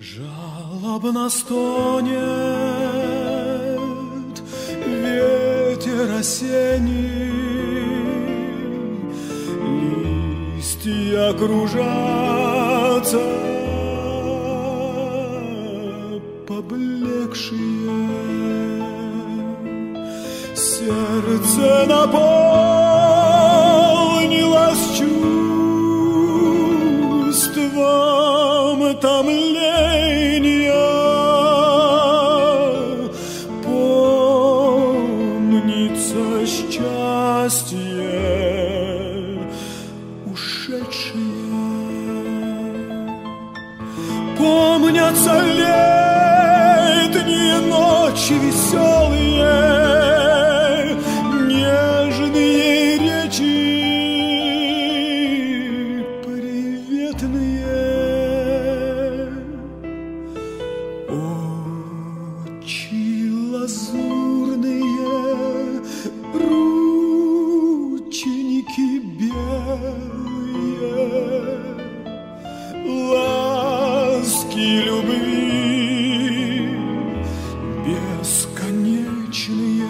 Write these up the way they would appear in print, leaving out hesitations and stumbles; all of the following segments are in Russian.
Жалобно стонет ветер осенний, листья кружатся поблекшие, сердце наполнилось чувством томления. Помнится счастье ушедшее, помнятся летние ночи веселые, нежные речи приветные, очи лазурные, рученьки белые, ласки любви бесконечные.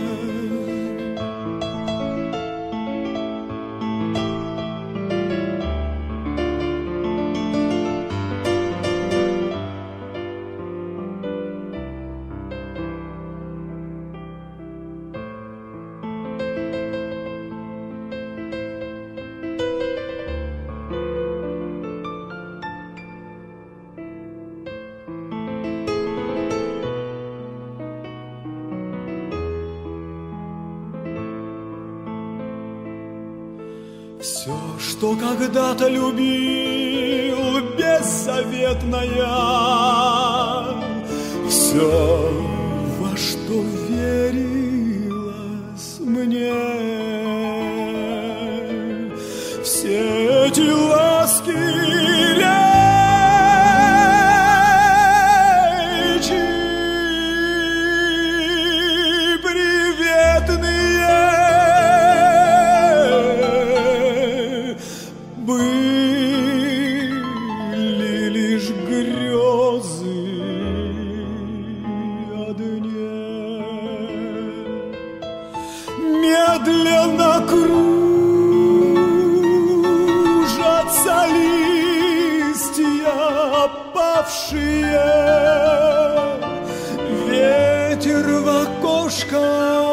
Все, что когда-то любил, беззаветное, все, во что верилось мне, все эти ласки, речи приветные были лишь грезы о дне. Медленно кружатся листья опавшие, ветер в окошко